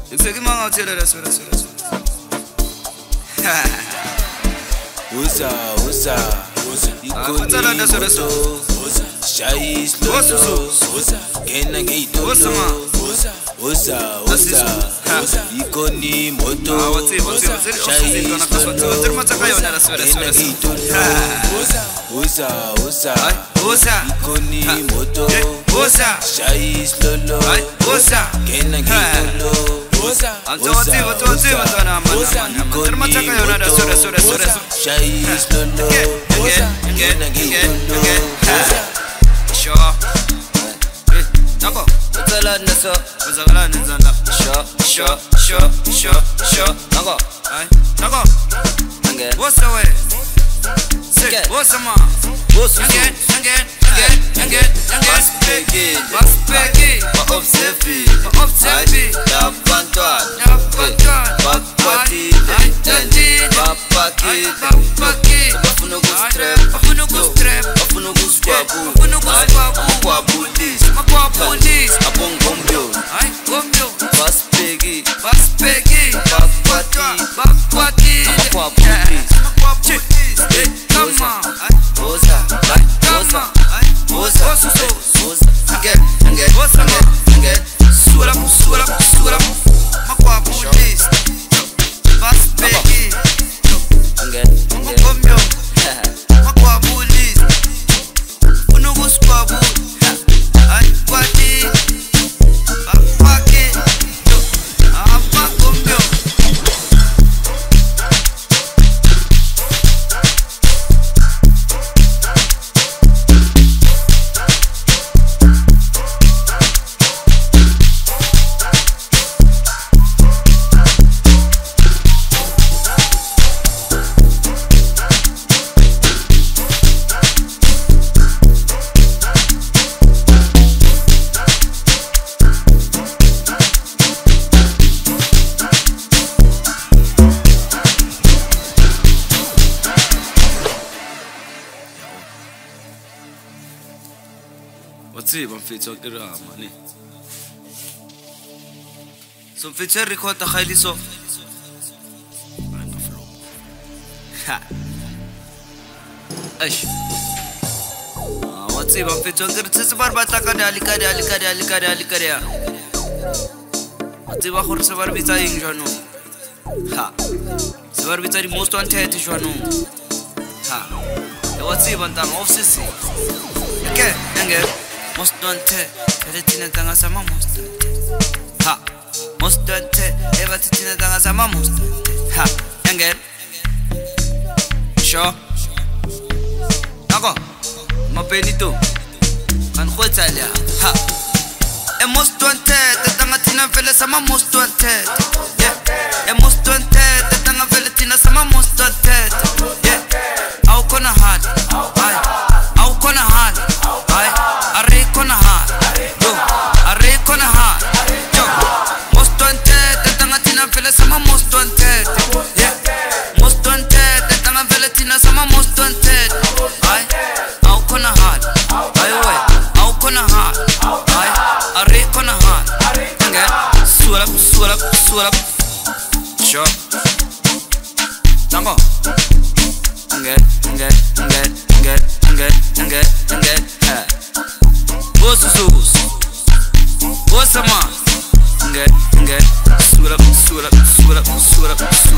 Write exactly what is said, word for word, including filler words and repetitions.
Exeki manga uthela raso raso raso. Uza uza uza Ikoni raso raso. Shai slow uza Kena gate uza uza uza uza Ikoni moto uza Shai slow Kena gate uza uza uza Ikoni moto uza Shai slow uza Kena gate uza Anto wati wati wati wati na mana mana terma chaka yona raso raso raso raso. Shai slow Again again again again. Sure. Nako. Utala naso Uzagala nzanda. Sure Sure sure sure sure. Nako Ay. Nako. Again What's the way? Say what's the man? What's Again again again again again. Baspeki Baspeki. Ba observe Ba observe. Da pantwa Ya pantwa. Bakwati Ay tati. Bapaki Bapaki. Bafuna kustrap Bafuna kustrap. Bafuna kuswabu Bafuna kuswabu. Kwa budis Makwa police. Abongombyo Ay gombyo. Baspeki Baspeki. Bakwati Bakwati. Makwa budis Makwa police. Hey come on. Oza Come on. Oza Oza Oza Again again Oza again Sura sura sura. Makwa police. Baspeki. Again again Gombyo. Makwa police. Unukuswabu. Ay kwati. Bakwati. Apa gombyo. Watsiba mfethu akirama ne. So mfethu record khayliso. Ha. Ash. Ah watsiba mfethu akirtse barbata ka dali ka dali ka dali ka dali ka ya. Watsiba khore se barbita ing jano. Ha. Se barbita di most wanted jano. Ha. Watsiba ntanga office. Okay, yange. Most wanted, everything tanga sama most wanted. Ha, most wanted, everything tanga sama most wanted. Ha, yange. Sure. Nako, mapenito. Kan khotsalia. Ha. E most wanted, tanga tina vele sama most wanted. Yeah. E most wanted, tanga vele tina sama most wanted. Yeah. Au kona hard. Ay. Au kona hard. Ay. Arre kona hard. Yo. Arre kona hard. Yo. Most wanted, tanga tina vele sama most wanted. Yeah. Most wanted, tanga vele tina sama most wanted. Ay. Au kona hard. Ay we. Au kona hard. Ay. Arre kona hard. Nge. Swell up, swell up, swell up. Sure. Tango. Nge, nge, nge, nge, nge, nge, nge. Ha. What's sus? What's a man? Nge, nge. Swell up, swell up, swell up, swell up, swell up.